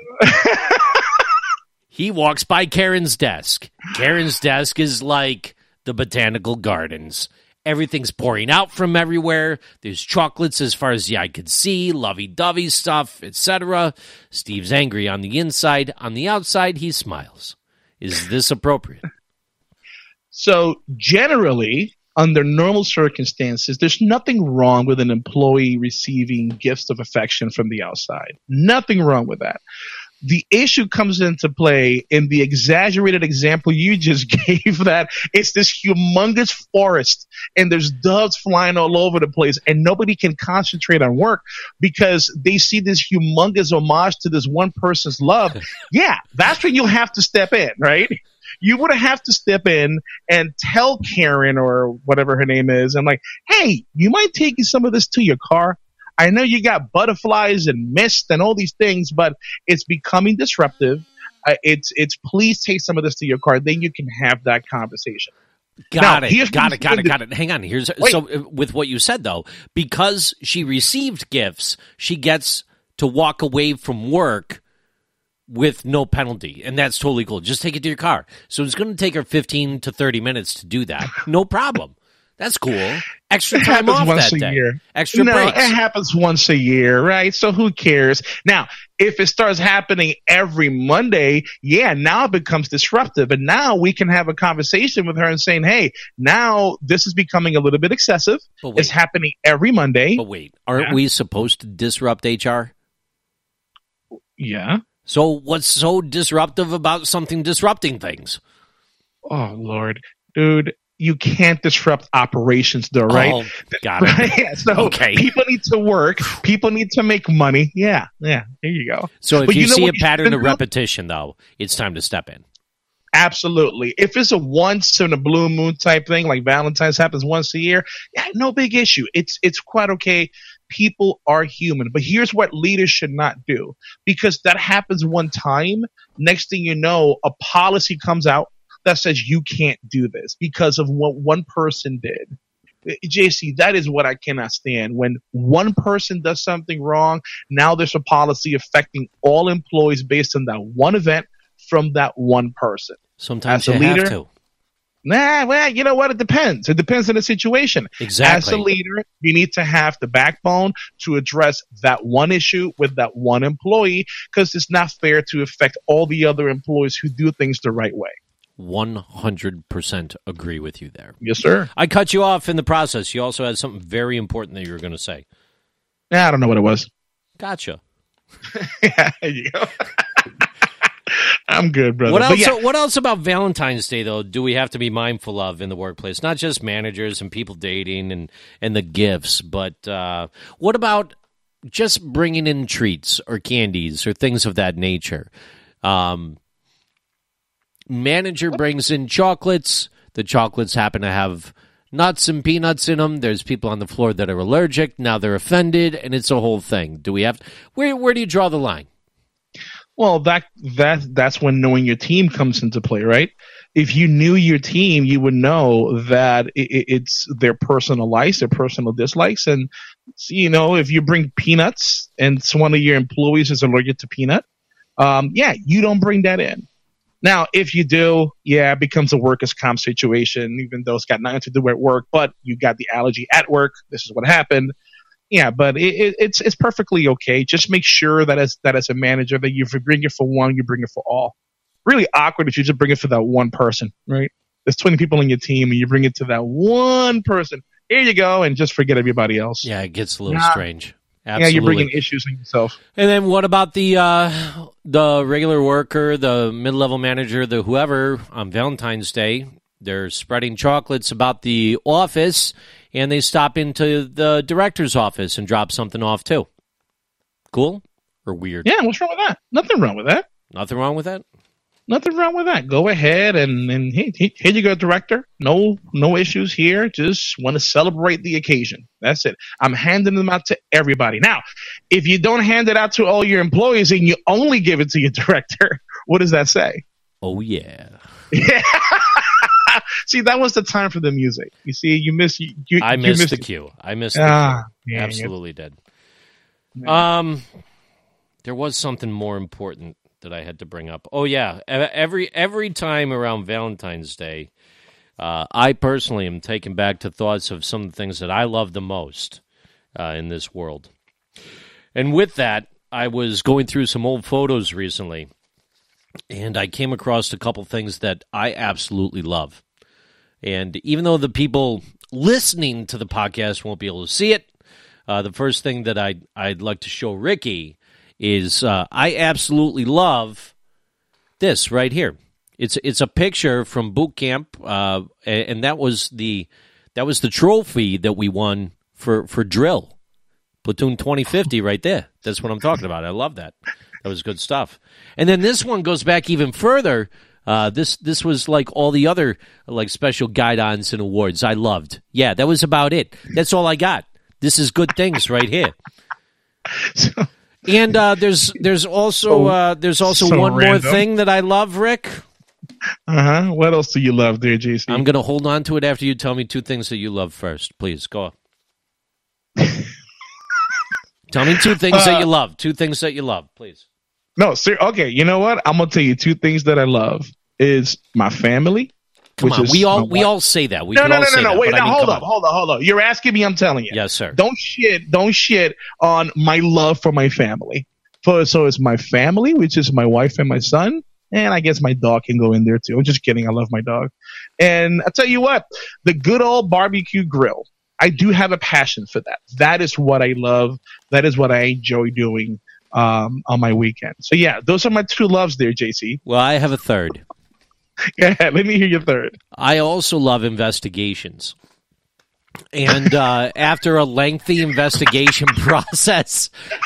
He walks by Karen's desk. Karen's desk is like the botanical gardens. Everything's pouring out from everywhere. There's chocolates as far as the eye could see, lovey-dovey stuff, etc. Steve's angry on the inside. On the outside, he smiles. Is this appropriate? So generally, under normal circumstances, there's nothing wrong with an employee receiving gifts of affection from the outside. Nothing wrong with that. The issue comes into play in the exaggerated example you just gave, that it's this humongous forest and there's doves flying all over the place and nobody can concentrate on work because they see this humongous homage to this one person's love. Yeah, that's when you have to step in, right? You would have to step in and tell Karen or whatever her name is, and like, hey, you mind taking some of this to your car? I know you got butterflies and mist and all these things, but it's becoming disruptive. It's please take some of this to your car. Then you can have that conversation. Got it. Hang on. So with what you said, though, because she received gifts, she gets to walk away from work with no penalty, and that's totally cool. Just take it to your car. So it's going to take her 15 to 30 minutes to do that. No problem. That's cool. Extra time off that day. Year. Extra breaks. It happens once a year, right? So who cares? Now, if it starts happening every Monday, now it becomes disruptive. And now we can have a conversation with her and saying, hey, now this is becoming a little bit excessive. It's happening every Monday. But wait, aren't we supposed to disrupt HR? Yeah. So what's so disruptive about something disrupting things? Oh, Lord. Dude. You can't disrupt operations, though, right? Oh, got it. Right? So people need to work. People need to make money. Yeah. There you go. So if you see a pattern of repetition, though, it's time to step in. Absolutely. If it's a once in a blue moon type thing, like Valentine's happens once a year, no big issue. It's quite okay. People are human. But here's what leaders should not do, because that happens one time. Next thing you know, a policy comes out that says you can't do this because of what one person did. JC, that is what I cannot stand. When one person does something wrong, now there's a policy affecting all employees based on that one event from that one person. Sometimes you have to. Well, you know what? It depends. It depends on the situation. Exactly. As a leader, you need to have the backbone to address that one issue with that one employee, because it's not fair to affect all the other employees who do things the right way. 100% agree with you there. Yes, sir. I cut you off in the process. You also had something very important that you were going to say. I don't know what it was. Gotcha. There you go. I'm good, brother. What else about Valentine's Day, though, do we have to be mindful of in the workplace? Not just managers and people dating and the gifts, but what about just bringing in treats or candies or things of that nature. Manager brings in chocolates. The chocolates happen to have nuts and peanuts in them. There's people on the floor that are allergic. Now they're offended, and it's a whole thing. Do we have where do you draw the line? Well, that's when knowing your team comes into play, right? If you knew your team, you would know that it's their personal likes, their personal dislikes, and if you bring peanuts and one of your employees is allergic to peanut, you don't bring that in. Now, if you do, it becomes a workers' comp situation, even though it's got nothing to do with work, but you got the allergy at work. This is what happened. Yeah, but it's perfectly okay. Just make sure that as a manager that if you bring it for one, you bring it for all. Really awkward if you just bring it for that one person, right? There's 20 people on your team and you bring it to that one person. Here you go, and just forget everybody else. Yeah, it gets a little strange. Absolutely. Yeah, you're bringing issues on yourself. And then what about the regular worker, the mid-level manager, the whoever on Valentine's Day? They're spreading chocolates about the office, and they stop into the director's office and drop something off too. Cool or weird? Yeah, what's wrong with that? Nothing wrong with that. Nothing wrong with that? Nothing wrong with that. Go ahead and here you go, director. No issues here. Just want to celebrate the occasion. That's it. I'm handing them out to everybody. Now, if you don't hand it out to all your employees and you only give it to your director, what does that say? Oh, yeah. Yeah. See, that was the time for the music. You see, you missed the cue. I missed the cue. Absolutely did. Yeah. There was something more important that I had to bring up. Oh, yeah. Every time around Valentine's Day, I personally am taken back to thoughts of some of the things that I love the most in this world. And with that, I was going through some old photos recently, and I came across a couple things that I absolutely love. And even though the people listening to the podcast won't be able to see it, the first thing that I'd like to show Ricky is I absolutely love this right here. It's a picture from boot camp, and that was the trophy that we won for drill, Platoon 2050 right there. That's what I'm talking about. I love that. That was good stuff. And then this one goes back even further. This was like all the other like special guidons and awards I loved. Yeah, that was about it. That's all I got. This is good things right here. And there's also one more thing that I love, Rick. What else do you love there, JC? I'm going to hold on to it after you tell me two things that you love first. Please, go. Tell me two things that you love. Two things that you love, please. No, sir. Okay, you know what? I'm going to tell you two things that I love is my family. Come on, we all say that. No. Wait, now hold up. You're asking me, I'm telling you. Yes, sir. Don't shit on my love for my family. So it's my family, which is my wife and my son, and I guess my dog can go in there too. I'm just kidding. I love my dog. And I tell you what, the good old barbecue grill. I do have a passion for that. That is what I love. That is what I enjoy doing on my weekend. So yeah, those are my two loves there, JC. Well, I have a third. Yeah, let me hear your third. I also love investigations. And after a lengthy investigation process,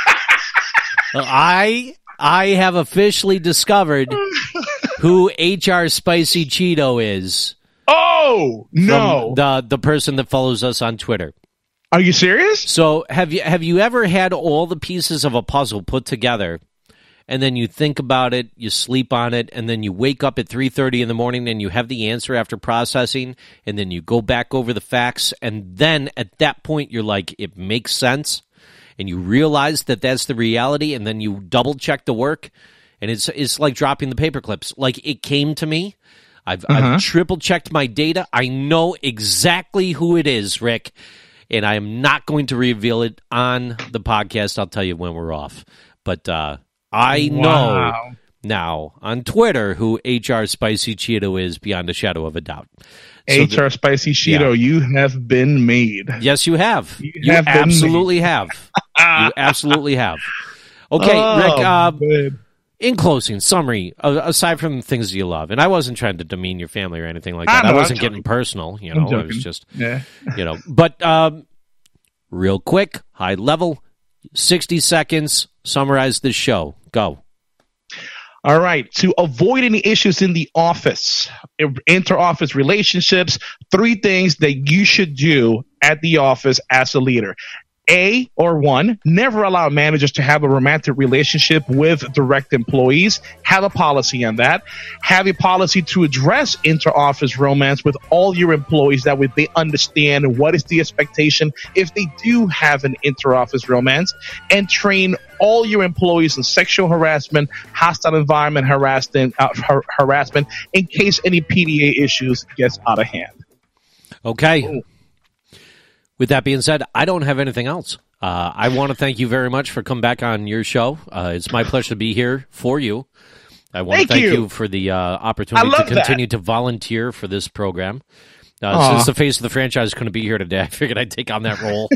I have officially discovered who HR Spicy Cheeto is. Oh, no. The person that follows us on Twitter. Are you serious? So have you ever had all the pieces of a puzzle put together, and then you think about it, you sleep on it, and then you wake up at 3:30 in the morning and you have the answer after processing, and then you go back over the facts, and then at that point you're like, it makes sense, and you realize that that's the reality, and then you double check the work, and it's like dropping the paper clips. Like, it came to me. I've triple checked my data. I know exactly who it is, Rick, and I am not going to reveal it on the podcast. I'll tell you when we're off. But I know now on Twitter who HR Spicy Cheeto is beyond a shadow of a doubt. So HR Spicy Cheeto, you have been made. Yes, you have. You absolutely have. You absolutely have. Okay, Rick, in closing, summary, aside from things you love, and I wasn't trying to demean your family or anything like that. I wasn't getting personal, you know. It was just, but real quick, high level, 60 seconds, summarize this show. Go. All right. To avoid any issues in the office, inter-office relationships, 3 things that you should do at the office as a leader. One, never allow managers to have a romantic relationship with direct employees. Have a policy on that. Have a policy to address inter-office romance with all your employees. That way they understand what is the expectation if they do have an inter-office romance. And train all your employees in sexual harassment, hostile environment harassment in case any PDA issues gets out of hand. Okay. Ooh. With that being said, I don't have anything else. I want to thank you very much for coming back on your show. It's my pleasure to be here for you. I want to thank you for the opportunity to continue to volunteer for this program. Since the face of the franchise couldn't be here today, I figured I'd take on that role.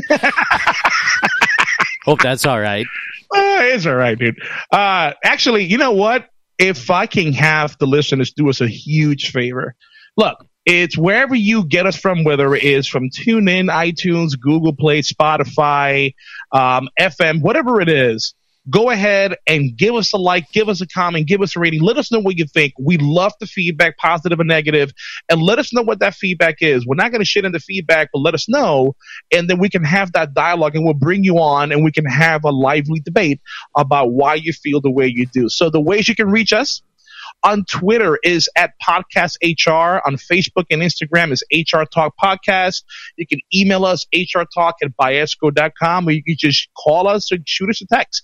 Hope that's all right. It's all right, dude. Actually, you know what? If I can have the listeners do us a huge favor. Look. It's wherever you get us from, whether it is from TuneIn, iTunes, Google Play, Spotify, FM, whatever it is. Go ahead and give us a like, give us a comment, give us a rating. Let us know what you think. We love the feedback, positive and negative, and let us know what that feedback is. We're not going to shit in the feedback, but let us know, and then we can have that dialogue, and we'll bring you on, and we can have a lively debate about why you feel the way you do. So the ways you can reach us. On Twitter is at Podcast HR. On Facebook and Instagram is HR Talk Podcast. You can email us, hrtalk@biesco.com, or you can just call us or shoot us a text.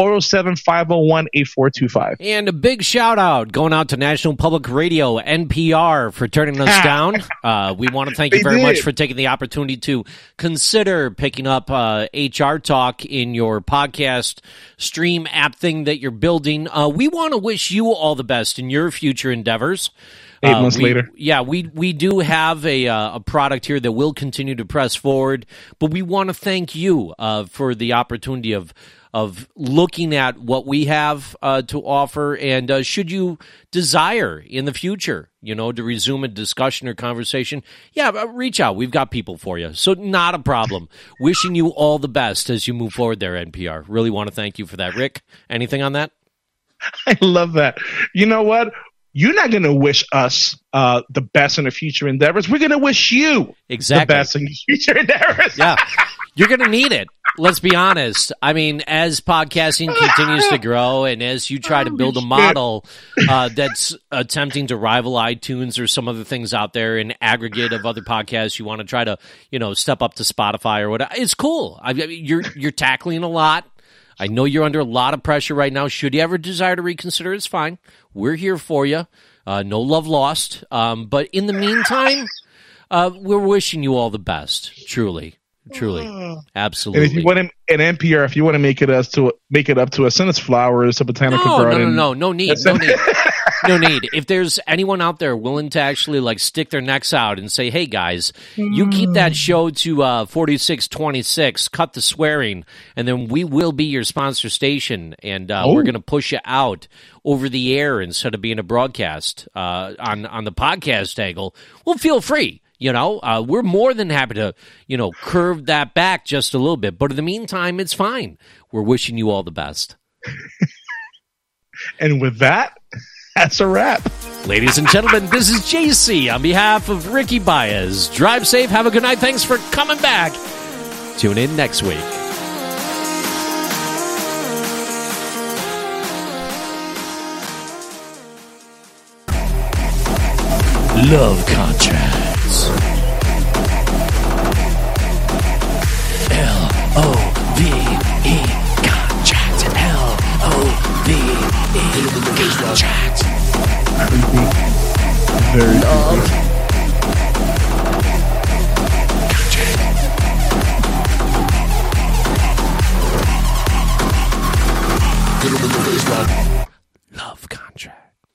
407-501-8425. And a big shout out going out to National Public Radio, NPR, for turning us down. We want to thank you very much for taking the opportunity to consider picking up HR Talk in your podcast stream app thing that you're building. We want to wish you all the best in your future endeavors. 8 months later. Yeah, we do have a product here that will continue to press forward, but we want to thank you for the opportunity of looking at what we have to offer, and should you desire in the future, to resume a discussion or conversation, reach out. We've got people for you, so not a problem. Wishing you all the best as you move forward there, NPR. Really want to thank you for that. Rick, anything on that? I love that. You know what? You're not going to wish us the best in the future endeavors. We're going to wish you the best in the future endeavors. Yeah, you're going to need it. Let's be honest. I mean, as podcasting continues to grow and as you try to build a model that's attempting to rival iTunes or some other things out there, an aggregate of other podcasts, you want to try to, step up to Spotify or whatever. It's cool. I mean, you're tackling a lot. I know you're under a lot of pressure right now. Should you ever desire to reconsider, it's fine. We're here for you. No love lost. But in the meantime, we're wishing you all the best. Truly, absolutely. And if you want NPR, if you want to make it up to us, send us flowers, a botanical garden. No need. No need. If there's anyone out there willing to actually stick their necks out and say, hey guys, you keep that show to 4626, cut the swearing, and then we will be your sponsor station, and we're going to push you out over the air instead of being a broadcast on the podcast angle, well, feel free. We're more than happy to, curve that back just a little bit. But in the meantime, it's fine. We're wishing you all the best. And with that, that's a wrap. Ladies and gentlemen, this is JC on behalf of Ricky Baez. Drive safe. Have a good night. Thanks for coming back. Tune in next week. Love contracts. L-O-V-E contract. L-O-V-E contract. Very love